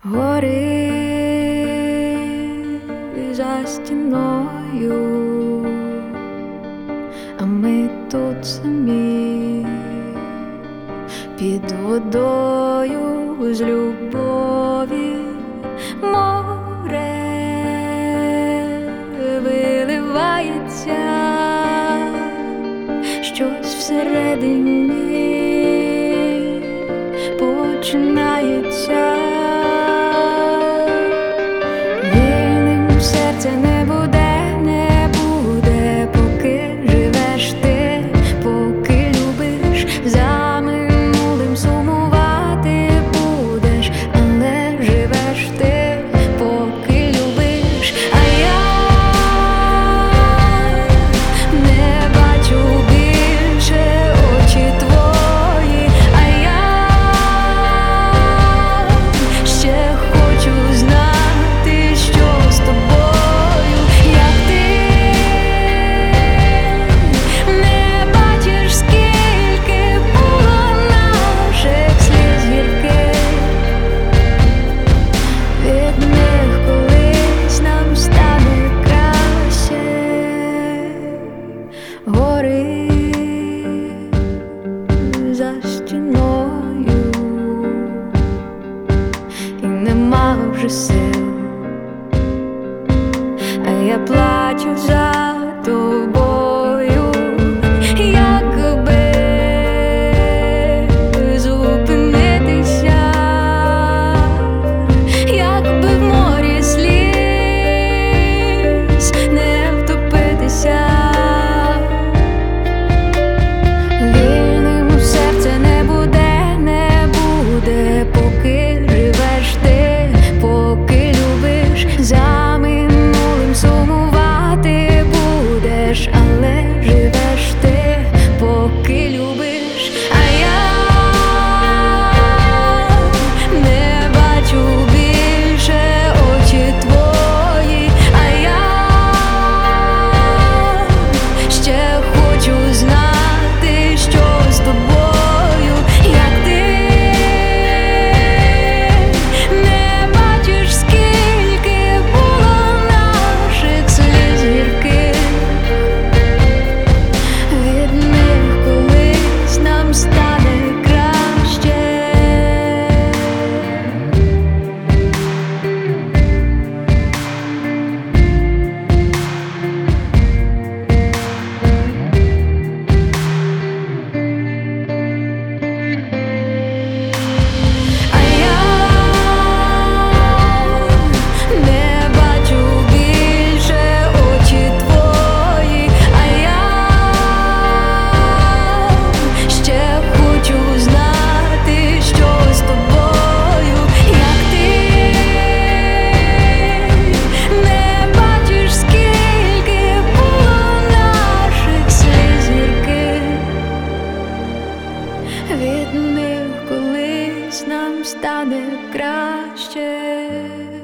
Гори за стіною, а ми тут самі під водою з любові море виливається, щось всередині починається. Серце не буде, поки живеш ти, поки любиш, за минулим сумувати будеш, але живеш ти, поки любиш, а я не бачу більше очі твої, а я ще хочу знати, що з тобою. Гори за стіною, і нема вже сил, а я плачу за тобою, якби зупинитися, якби в морі сліз не втопитися. Поки живеш ти, поки любиш, за минулим сумувати будеш, але живеш ти, поки любиш, а я не бачу більше очі твої, а я ще хочу знати, що з тобою, як ти. Від них колись нам стане краще.